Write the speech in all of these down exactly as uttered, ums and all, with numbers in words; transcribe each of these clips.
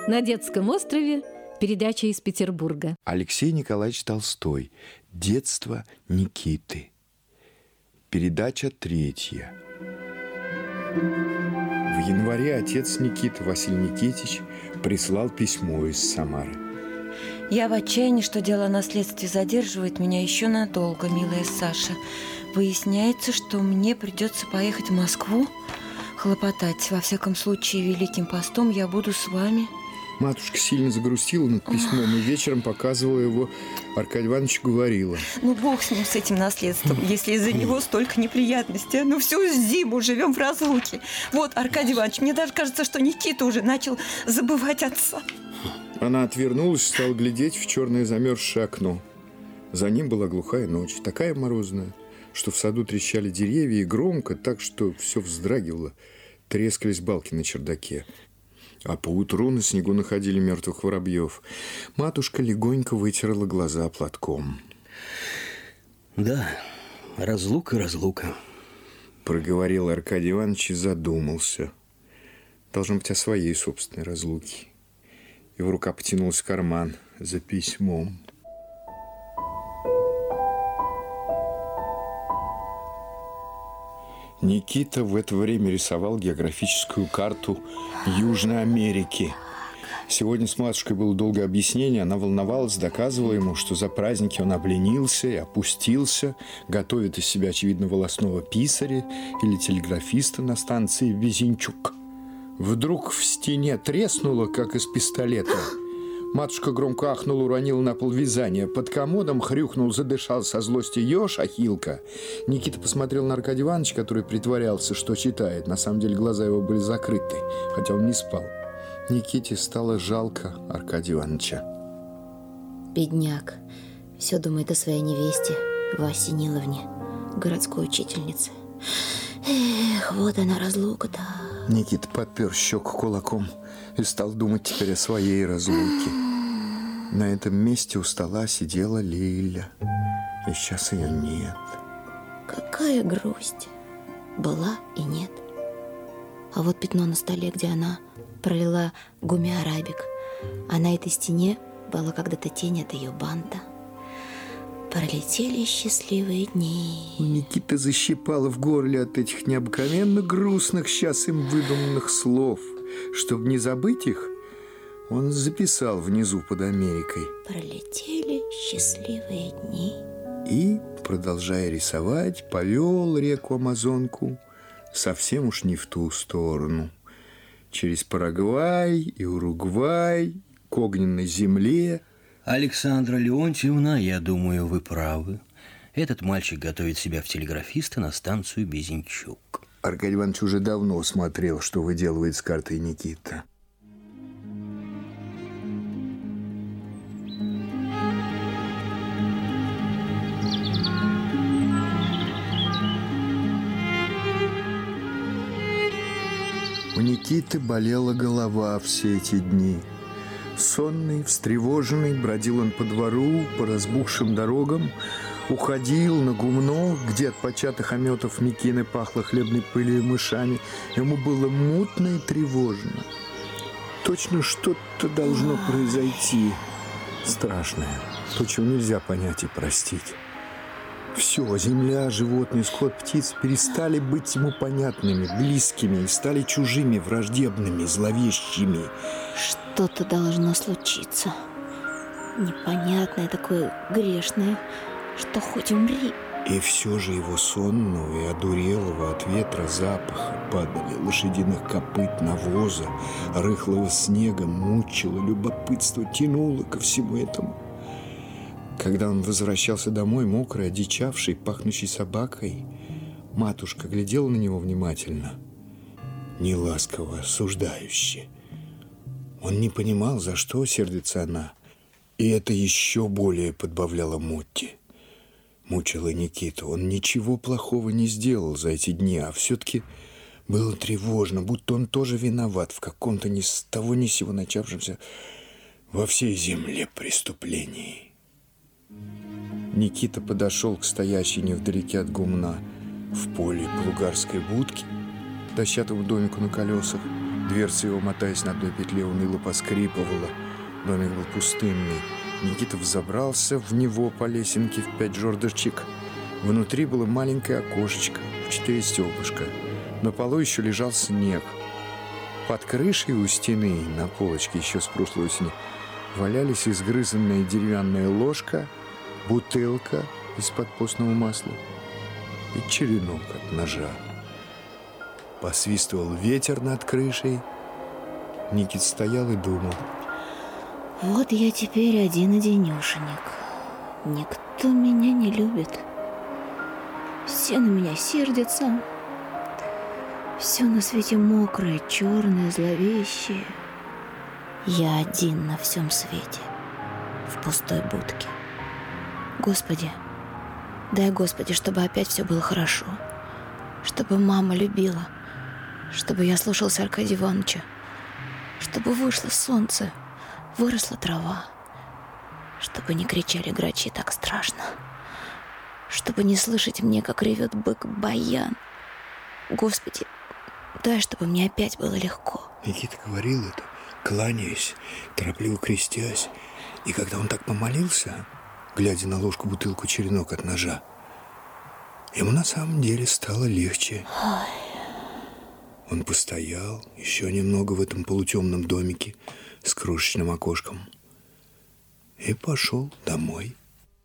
На детском острове. Передача из Петербурга. Алексей Николаевич Толстой. Детство Никиты. Передача третья. В январе отец Никиты, Василий Никитич, прислал письмо из Самары. Я в отчаянии, что дело о наследстве задерживает меня еще надолго, милая Саша. Выясняется, что мне придется поехать в Москву, хлопотать. Во всяком случае, Великим постом я буду с вами. Матушка сильно загрустила над письмом, и вечером, показывая его, Аркадию Ивановичу говорила: ну, бог с ним, с этим наследством, если из-за него столько неприятностей. Ну, всю зиму живем в разлуке. Вот, Аркадий Иванович, мне даже кажется, что Никита уже начал забывать отца. Она отвернулась и стала глядеть в черное замерзшее окно. За ним была глухая ночь, такая морозная, что в саду трещали деревья, и громко, так что все вздрагивало, трескались балки на чердаке. А поутру на снегу находили мертвых воробьев. Матушка легонько вытерла глаза платком. Да, разлука, разлука. Проговорил Аркадий Иванович и задумался. Должно быть о своей собственной разлуке. Его рука потянулась в карман за письмом. Никита в это время рисовал географическую карту Южной Америки. Сегодня с матушкой было долгое объяснение. Она волновалась, доказывала ему, что за праздники он обленился и опустился, готовит из себя, очевидно, волосного писаря или телеграфиста на станции Везенчук. Вдруг в стене треснуло, как из пистолета. Матушка громко ахнула, уронила на пол вязание. Под комодом хрюкнул, задышал со злости еж, ахилка. Никита посмотрел на Аркадия Ивановича, который притворялся, что читает. На самом деле глаза его были закрыты, хотя он не спал. Никите стало жалко Аркадия Ивановича. Бедняк. Все думает о своей невесте, Васе Ниловне, городской учительнице. Эх, вот она разлука-то. Никита подпер щеку кулаком и стал думать теперь о своей разлуке. На этом месте у стола сидела Лиля, и сейчас ее нет. Какая грусть. Была и нет. А вот пятно на столе, где она пролила гуми-арабик, а на этой стене была когда-то тень от ее банта. Пролетели счастливые дни. У Никиты защипало в горле от этих необыкновенно грустных, сейчас им выдуманных слов. Чтобы не забыть их, он записал внизу под Америкой: пролетели счастливые дни. И, продолжая рисовать, повел реку Амазонку совсем уж не в ту сторону. Через Парагвай и Уругвай к огненной земле. Александра Леонтьевна, я думаю, вы правы. Этот мальчик готовит себя в телеграфиста на станцию Безенчук. Аркадий Иванович уже давно смотрел, что выделывает с картой Никита. У Никиты болела голова все эти дни. Сонный, встревоженный, бродил он по двору, по разбухшим дорогам, уходил на гумно, где от початых ометов мекины пахло хлебной пылью и мышами. Ему было мутно и тревожно. Точно что-то должно произойти страшное, то, чего нельзя понять и простить. Все, земля, животные, скот, птицы перестали быть ему понятными, близкими и стали чужими, враждебными, зловещими. Что-то должно случиться. Непонятное такое, грешное, что хоть умри. И все же его сонного и одурелого от ветра запаха, падали лошадиных копыт, навоза, рыхлого снега мучило любопытство, тянуло ко всему этому. Когда он возвращался домой, мокрый, одичавший, пахнущий собакой, матушка глядела на него внимательно, неласково, осуждающе. Он не понимал, за что сердится она, и это еще более подбавляло муки. Мучило Никиту. Он ничего плохого не сделал за эти дни, а все-таки было тревожно, будто он тоже виноват в каком-то ни с того ни с сего начавшемся во всей земле преступлении. Никита подошел к стоящей невдалеке от гумна в поле плугарской будки, дощатому домику на колесах, Дверца его, мотаясь на одной петле, уныло поскрипывала. Домик был пустынный. Никита взобрался в него по лесенке в пять жердочек. Внутри было маленькое окошечко в четыре стеклышка. На полу еще лежал снег. Под крышей у стены, на полочке еще с прошлой осени, валялись изгрызанная деревянная ложка, бутылка из-под постного масла и черенок от ножа. Посвистывал ветер над крышей. Никит стоял и думал. Вот я теперь один-одинешенек. Никто меня не любит. Все на меня сердятся. Все на свете мокрое, черное, зловещее. Я один на всем свете, в пустой будке. Господи, дай, Господи, чтобы опять все было хорошо. Чтобы мама любила. Чтобы я слушался Аркадия Ивановича. Чтобы вышло солнце, выросла трава. Чтобы не кричали грачи так страшно. Чтобы не слышать мне, как ревет бык Баян. Господи, дай, чтобы мне опять было легко. Никита говорил это, кланяясь, торопливо крестясь. И когда он так помолился, глядя на ложку, бутылку, черенок от ножа, ему на самом деле стало легче. Ой. Он постоял еще немного в этом полутемном домике с крошечным окошком и пошел домой.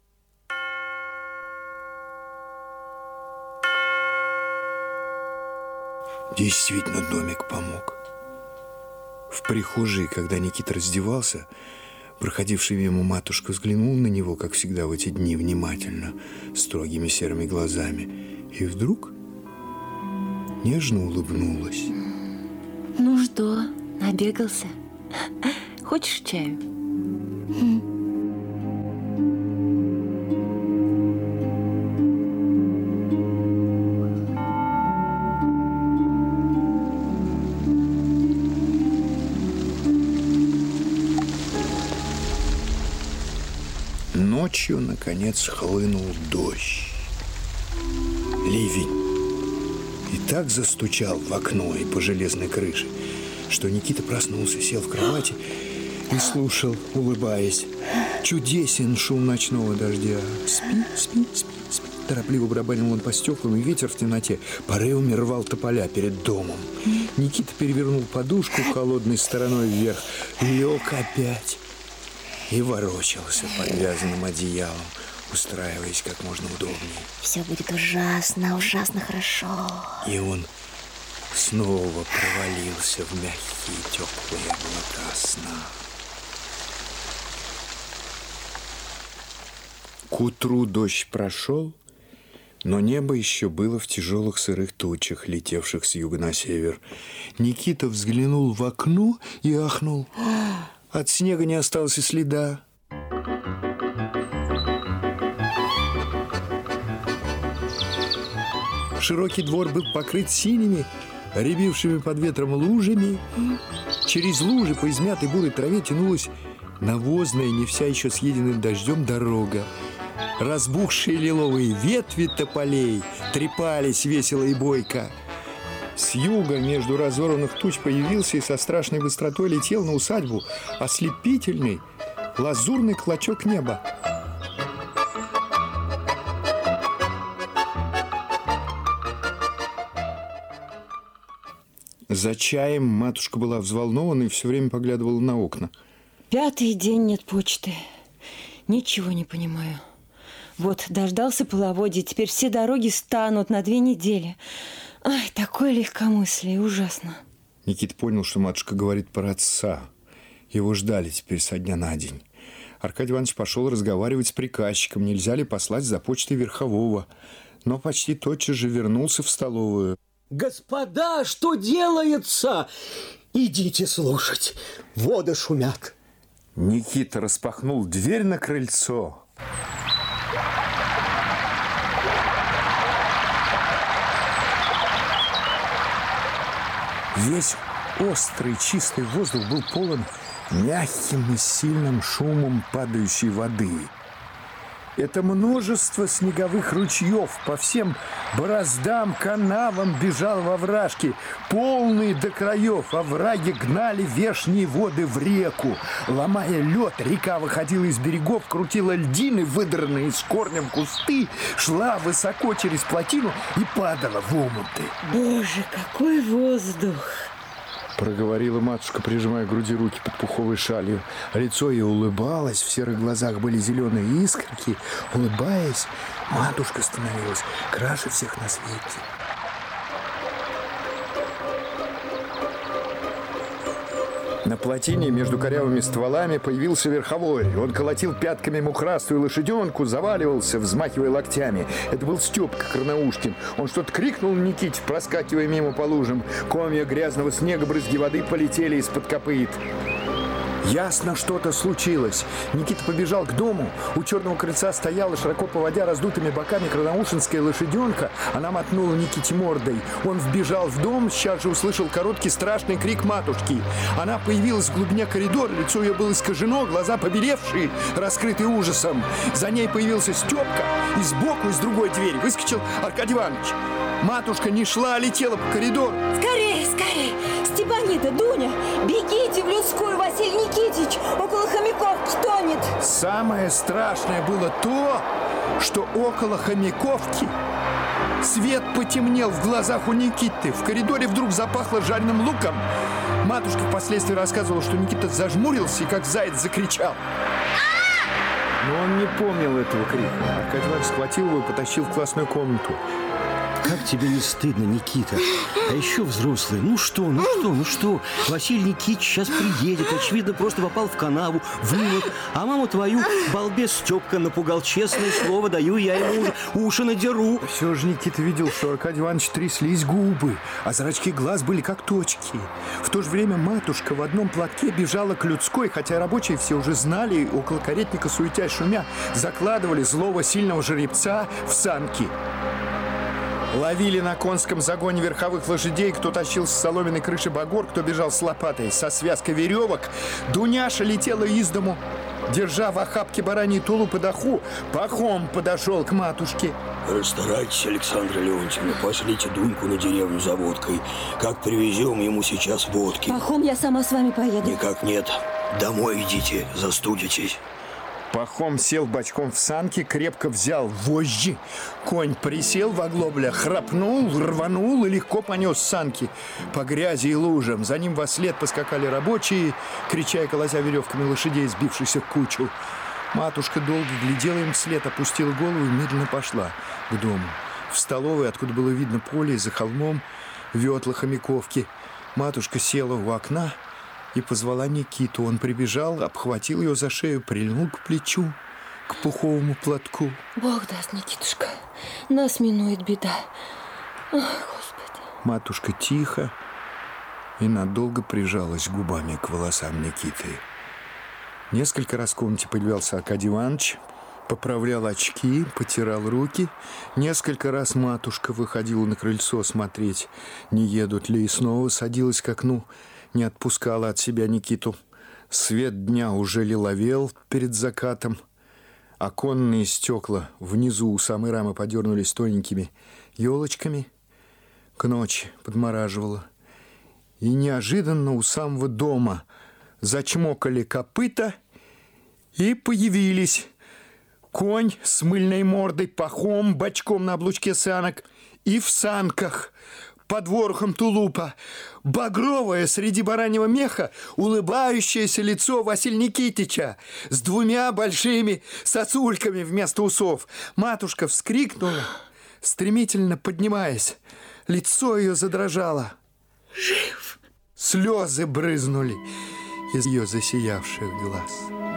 Действительно, домик помог. В прихожей, когда Никита раздевался, проходившая мимо матушка взглянула на него, как всегда в эти дни, внимательно, строгими серыми глазами, и вдруг нежно улыбнулась. Ну что, набегался? Хочешь чаю? Ночью, наконец, хлынул дождь. Ливень. И так застучал в окно и по железной крыше, что Никита проснулся, сел в кровати и слушал, улыбаясь. Чудесен шум ночного дождя. Спи, спи, спи, спи. Торопливо барабанил он по стеклам, и ветер в темноте порывами рвал тополя перед домом. Никита перевернул подушку холодной стороной вверх, лег опять и ворочался под вязаным одеялом, устраиваясь как можно удобнее. Все будет ужасно, ужасно хорошо. И он снова провалился в мягкие теплые облака сна. К утру дождь прошел, но небо еще было в тяжелых сырых тучах, летевших с юга на север. Никита взглянул в окно и ахнул. От снега не осталось и следа. Широкий двор был покрыт синими, рябившими под ветром лужами. Через лужи по измятой бурой траве тянулась навозная, не вся еще съеденная дождем, дорога. Разбухшие лиловые ветви тополей трепались весело и бойко. С юга между разорванных туч появился и со страшной быстротой летел на усадьбу ослепительный лазурный клочок неба. За чаем матушка была взволнована и все время поглядывала на окна. Пятый день нет почты. Ничего не понимаю. Вот, дождался половодья, теперь все дороги станут на две недели. Ай, такое легкомыслие, ужасно. Никита понял, что матушка говорит про отца. Его ждали теперь со дня на день. Аркадий Иванович пошел разговаривать с приказчиком, нельзя ли послать за почтой верхового. Но почти тотчас же вернулся в столовую. Господа, что делается? Идите слушать, воды шумят. Никита распахнул дверь на крыльцо. Весь острый чистый воздух был полон мягким и сильным шумом падающей воды. Это множество снеговых ручьев по всем бороздам, канавам бежал во вражки, полные до краев. Овраги гнали вешние воды в реку. Ломая лед, река выходила из берегов, крутила льдины, выдранные из корнем кусты, шла высоко через плотину и падала в омуты. Боже, какой воздух! Проговорила матушка, прижимая к груди руки под пуховой шалью. Лицо ее улыбалось, в серых глазах были зеленые искорки. Улыбаясь, матушка становилась краше всех на свете. На плотине между корявыми стволами появился верховой. Он колотил пятками мухрастую лошаденку, заваливался, взмахивая локтями. Это был Степка Карнаушкин. Он что-то крикнул Никите, проскакивая мимо по лужам. Комья грязного снега, брызги воды полетели из-под копыт. Ясно, что-то случилось. Никита побежал к дому. У черного крыльца стояла, широко поводя раздутыми боками, карнаушинская лошаденка. Она мотнула Никите мордой. Он вбежал в дом, сейчас же услышал короткий страшный крик матушки. Она появилась в глубине коридора, лицо ее было искажено, глаза побелевшие, раскрытые ужасом. За ней появился Степка, и сбоку, из другой двери, выскочил Аркадий Иванович. Матушка не шла, а летела по коридору. Скорее, скорее! Степанида, Дуня, бегите в людскую, Василий Никитич! Около Хомяковки тонет! Самое страшное было то, что около Хомяковки свет потемнел в глазах у Никиты. В коридоре вдруг запахло жареным луком. Матушка впоследствии рассказывала, что Никита зажмурился и как заяц закричал. Но он не помнил этого крика. Аркадий Иванович схватил его и потащил в классную комнату. Как тебе не стыдно, Никита? А еще взрослые. Ну что, ну что, ну что? Василий Никитич сейчас приедет. Очевидно, просто попал в канаву, вымок. А маму твою, балбес Степка, напугал. Честное слово, даю я ему уже уши надеру. Все же Никита видел, что Аркадий Иванович тряслись губы, а зрачки глаз были как точки. В то же время матушка в одном платке бежала к людской, хотя рабочие все уже знали, около каретника, суетясь шумя, закладывали злого сильного жеребца в санки. Ловили на конском загоне верховых лошадей, кто тащил с соломенной крыши багор, кто бежал с лопатой, со связкой веревок. Дуняша летела из дому, держа в охапке бараний тулуп и доху. Пахом подошел к матушке. Расстарайтесь, Александра Леонтьевна, пошлите Дуньку на деревню за водкой. Как привезем ему сейчас водки? Пахом, я сама с вами поеду. Никак нет. Домой идите, застудитесь. Пахом сел бочком в санки, крепко взял вожжи. Конь присел в оглоблях, храпнул, рванул и легко понес санки по грязи и лужам. За ним вослед поскакали рабочие, крича и колотя веревками лошадей, сбившихся в кучу. Матушка долго глядела им вслед, опустила голову и медленно пошла к дому. В столовой, откуда было видно поле, за холмом ветла Хомяковки, матушка села у окна и позвала Никиту. Он прибежал, обхватил ее за шею, прильнул к плечу, к пуховому платку. Бог даст, Никитушка, нас минует беда. Ох, Господи. Матушка тихо и надолго прижалась губами к волосам Никиты. Несколько раз в комнате появлялся Аркадий Иванович, поправлял очки, потирал руки. Несколько раз матушка выходила на крыльцо смотреть, не едут ли, и снова садилась к окну, не отпускала от себя Никиту. Свет дня уже лиловел перед закатом. Оконные стекла внизу у самой рамы подернулись тоненькими елочками. К ночи подмораживало. И неожиданно у самого дома зачмокали копыта и появились конь с мыльной мордой, пахом, бочком на облучке санок и в санках под ворохом тулупа. Багровое среди бараньего меха улыбающееся лицо Василия Никитича с двумя большими сосульками вместо усов. Матушка вскрикнула, стремительно поднимаясь. Лицо ее задрожало. Жив! Слезы брызнули из ее засиявших глаз.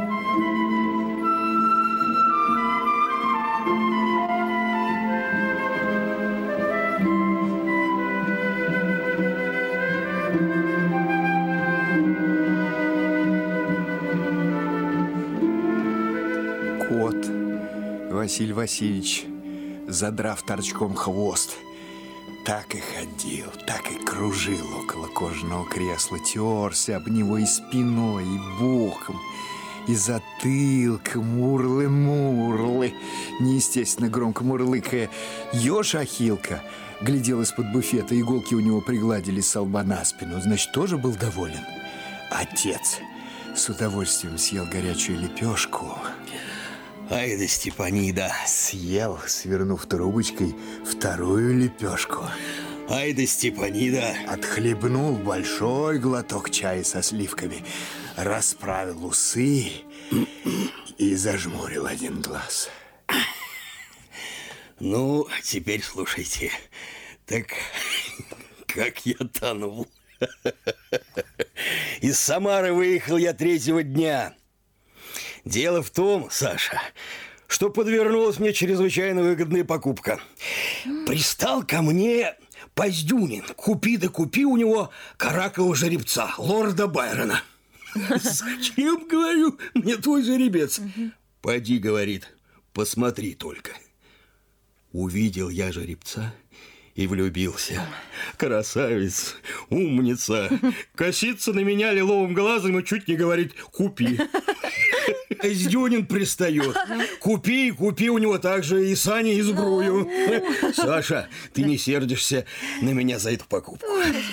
Кот Василий Васильевич, задрав торчком хвост, так и ходил, так и кружил около кожаного кресла, терся об него и спиной, и боком, и затылком мурлы-мурлы, неестественно громко мурлыкая. Ёж Ахилка глядел из-под буфета, иголки у него пригладили со лба на спину, значит, тоже был доволен. Отец с удовольствием съел горячую лепешку. Ай да Степанида. Съел, свернув трубочкой, вторую лепешку. Ай да Степанида. Отхлебнул большой глоток чая со сливками, расправил усы и зажмурил один глаз. Ну, теперь слушайте. Так как я тонул. Из Самары выехал я третьего дня. Дело в том, Саша, что подвернулась мне чрезвычайно выгодная покупка. Пристал ко мне Поздюнин. Купи да купи у него каракового жеребца, лорда Байрона. Зачем, говорю, мне твой жеребец? Поди, говорит, посмотри только. Увидел я жеребца и влюбился. Красавец, умница. Косится на меня лиловым глазом и чуть не говорит: купи. Поздюнин пристает: купи, купи у него также и сани, и сбрую. Саша, ты не сердишься на меня за эту покупку?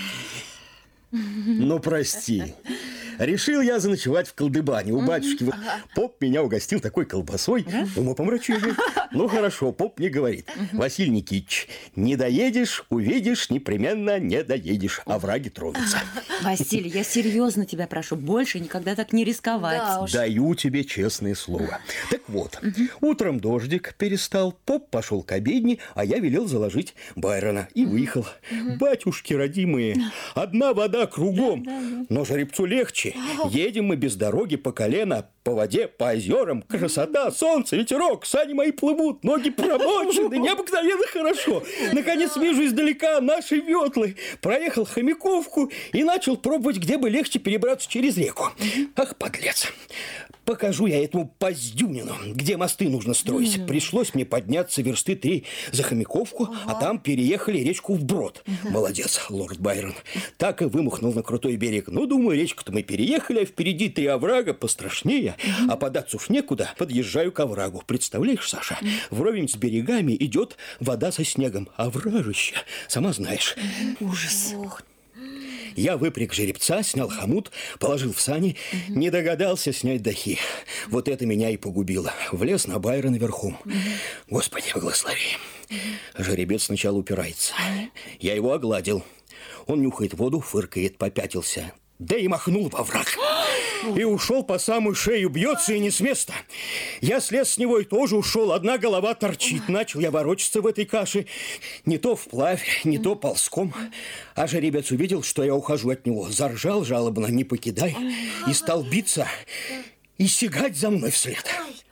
Ну, прости. Решил я заночевать в Колдыбане у батюшки. Поп меня угостил такой колбасой, умопомрачили. Ну, хорошо, поп мне говорит: Василий Никитич, не доедешь, увидишь, непременно не доедешь, овраги тронутся. Василий, я серьезно тебя прошу, больше никогда так не рисковать. Да уж. Даю тебе честное слово. Так вот, утром дождик перестал, поп пошел к обедне, а я велел заложить Байрона и выехал. Батюшки родимые, одна вода кругом, но жеребцу легче. Едем мы без дороги по колено, по воде, по озерам. Красота, солнце, ветерок, сани мои плывут, ноги промочены, необыкновенно хорошо. Наконец вижу издалека наши ветлы. Проехал Хомяковку и начал пробовать, где бы легче перебраться через реку. Ах, подлец. Покажу я этому Поздюнину, где мосты нужно строить. Mm-hmm. Пришлось мне подняться версты три за Хомяковку, uh-huh. а там переехали речку вброд. Uh-huh. Молодец, лорд Байрон. Так и вымахнул на крутой берег. Ну, думаю, речку-то мы переехали, а впереди три оврага пострашнее, uh-huh. а податься уж некуда. Подъезжаю к оврагу. Представляешь, Саша, uh-huh. вровень с берегами идет вода со снегом. Овражище, сама знаешь. Uh-huh. Ужас. Ох. Я выпряг жеребца, снял хомут, положил в сани, угу. не догадался снять дахи. Вот это меня и погубило. Влез на Байрона верхом. Угу. Господи, благослови. Угу. Жеребец сначала упирается. Угу. Я его огладил. Он нюхает воду, фыркает, попятился. Да и махнул во враг. И ушел по самую шею, бьется и не с места. Я слез с него и тоже ушел. Одна голова торчит. Начал я ворочаться в этой каше. Не то вплавь, не то ползком. А жеребец увидел, что я ухожу от него. Заржал жалобно: не покидай. И стал биться и сигать за мной вслед.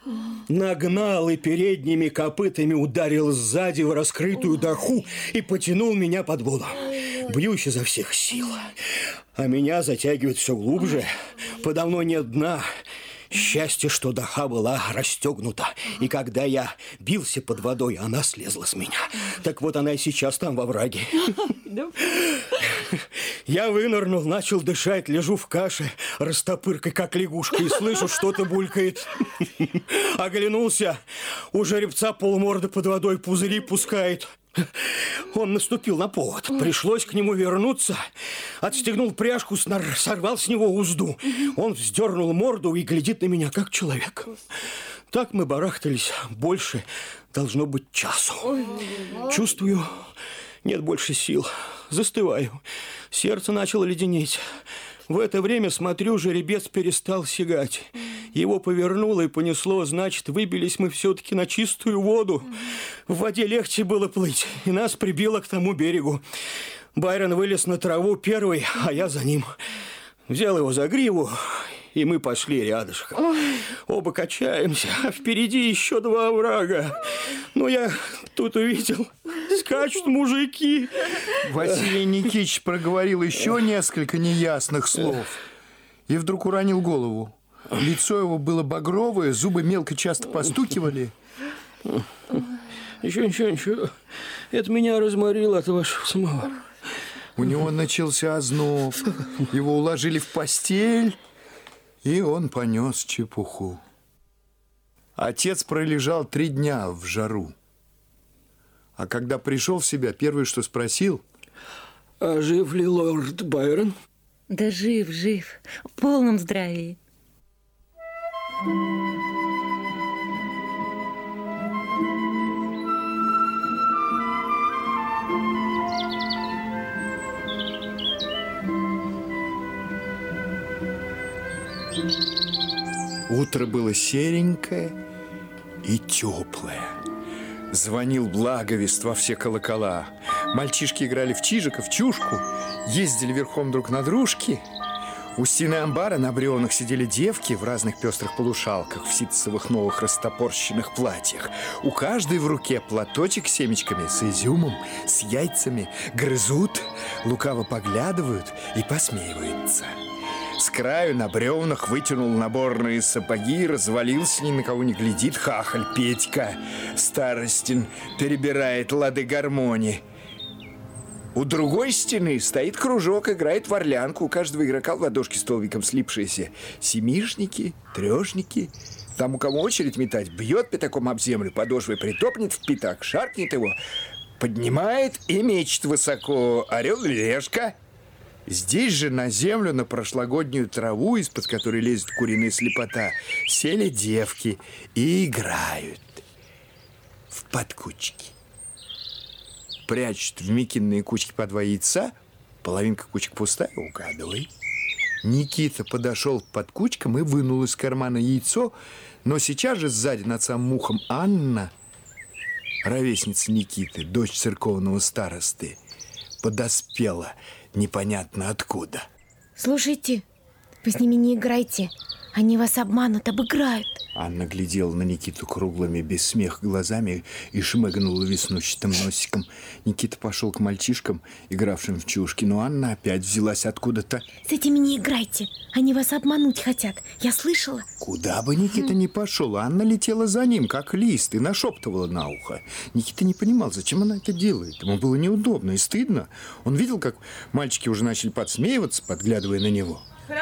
Нагнал и передними копытами ударил сзади в раскрытую даху и потянул меня под воду. Бьюсь изо всех сил, а меня затягивает все глубже. Подо мной нет дна. Счастье, что даха была расстегнута, и когда я бился под водой, она слезла с меня. Так вот она и сейчас там во враге. Я вынырнул, начал дышать, лежу в каше, растопыркой, как лягушка, и слышу, что-то булькает. Оглянулся, у жеребца полморды под водой пузыри пускает. Он наступил на повод. Пришлось к нему вернуться. Отстегнул пряжку, сорвал с него узду. Он вздернул морду и глядит на меня, как человек. Так мы барахтались больше, должно быть, часу. Чувствую, нет больше сил. Застываю. Сердце начало леденеть. В это время, смотрю, жеребец перестал сигать. Его повернуло и понесло, значит, выбились мы все-таки на чистую воду. В воде легче было плыть, и нас прибило к тому берегу. Байрон вылез на траву первый, а я за ним. Взял его за гриву, и мы пошли рядышком. Оба качаемся, а впереди еще два оврага. Ну, я тут увидел, скачут мужики. Василий Никитич проговорил еще несколько неясных слов и вдруг уронил голову. Лицо его было багровое, зубы мелко часто постукивали. Ничего, ничего, ничего. Это меня разморило от вашего самовара. У него начался озноб. Его уложили в постель. И он понес чепуху. Отец пролежал три дня в жару. А когда пришел в себя, первое, что спросил: а жив ли лорд Байрон? Да жив, жив, в полном здравии. Утро было серенькое и теплое. Звонил благовест во все колокола. Мальчишки играли в чижика, в чушку, ездили верхом друг на дружке. У стены амбара на бревнах сидели девки в разных пестрых полушалках, в ситцевых новых растопорщенных платьях. У каждой в руке платочек с семечками, с изюмом, с яйцами. Грызут, лукаво поглядывают и посмеиваются. С краю на бревнах вытянул наборные сапоги, развалился, ни на кого не глядит хахаль Петька. Старостин перебирает лады гармонии. У другой стены стоит кружок, играет в орлянку. У каждого игрока в ладошке столбиком слипшиеся семишники, трешники. Там, у кого очередь метать, бьет пятаком об землю, подошвой притопнет в пятак, шаркнет его, поднимает и мечет высоко. Орел или решка. Здесь же на землю, на прошлогоднюю траву, из-под которой лезет куриная слепота, сели девки и играют в подкучки. Прячут в мекинные кучки по два яйца, половинка кучек пустая, угадывай. Никита подошел под кучкам и вынул из кармана яйцо, но сейчас же сзади над самым ухом Анна, ровесница Никиты, дочь церковного старосты, подоспела непонятно откуда. Слушайте, вы с ними не играйте. Они вас обманут, обыграют. Анна глядела на Никиту круглыми, без смеха глазами и шмыгнула веснущатым носиком. Никита пошел к мальчишкам, игравшим в чушки, но Анна опять взялась откуда-то. С этими не играйте. Они вас обмануть хотят. Я слышала. Куда бы Никита ни пошел, Анна летела за ним, как лист, и нашептывала на ухо. Никита не понимал, зачем она это делает. Ему было неудобно и стыдно. Он видел, как мальчики уже начали подсмеиваться, подглядывая на него.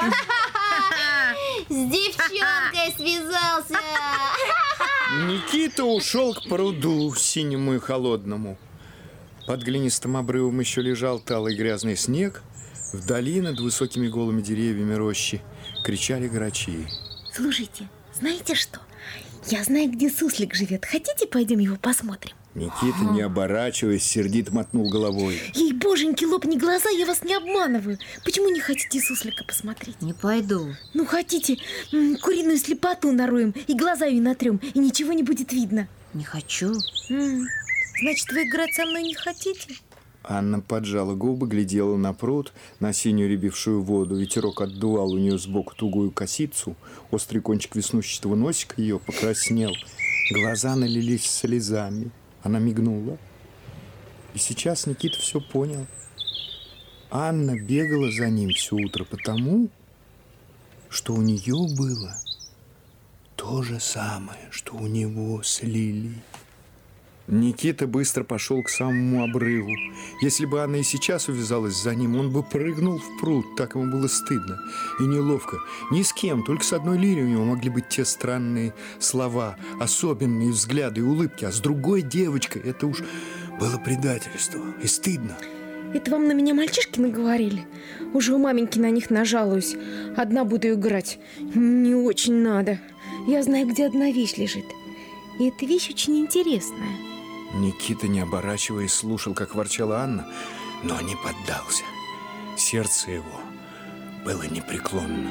С девчонкой связался. Никита ушел к пруду синему и холодному. Под глинистым обрывом еще лежал талый грязный снег. Вдали над высокими голыми деревьями рощи кричали грачи. Слушайте, знаете что? Я знаю, где суслик живет. Хотите, пойдем его посмотрим? Никита, не оборачиваясь, сердито мотнул головой. Ей, боженьки, лопни глаза, я вас не обманываю. Почему не хотите суслика посмотреть? Не пойду. Ну, хотите, м, куриную слепоту нароем и глаза ее натрем, и ничего не будет видно. Не хочу. М, Значит, вы играть со мной не хотите? Анна поджала губы, глядела на пруд, на синюю рябившую воду. Ветерок отдувал у нее сбоку тугую косицу. Острый кончик веснущатого носика ее покраснел. Глаза налились слезами. Она мигнула. И сейчас Никита все понял. Анна бегала за ним все утро потому, что у нее было то же самое, что у него с Лилией. Никита быстро пошел к самому обрыву. Если бы Анна и сейчас увязалась за ним, он бы прыгнул в пруд. Так ему было стыдно и неловко. Ни с кем, только с одной Лилией у него могли быть те странные слова, особенные взгляды и улыбки. А с другой девочкой это уж было предательство и стыдно. Это вам на меня мальчишки наговорили? Уже у маменьки на них нажалуюсь. Одна буду играть. Не очень надо. Я знаю, где одна вещь лежит. И эта вещь очень интересная. Никита, не оборачиваясь, слушал, как ворчала Анна, но не поддался. Сердце его было непреклонно.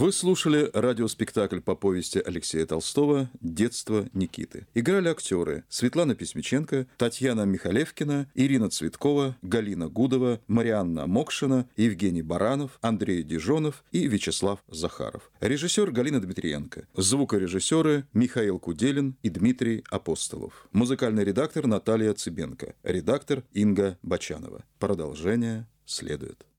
Вы слушали радиоспектакль по повести Алексея Толстого «Детство Никиты». Играли актеры Светлана Письмиченко, Татьяна Михалевкина, Ирина Цветкова, Галина Гудова, Марианна Мокшина, Евгений Баранов, Андрей Дижонов и Вячеслав Захаров. Режиссер Галина Дмитриенко. Звукорежиссеры Михаил Куделин и Дмитрий Апостолов. Музыкальный редактор Наталья Цыбенко. Редактор Инга Бочанова. Продолжение следует.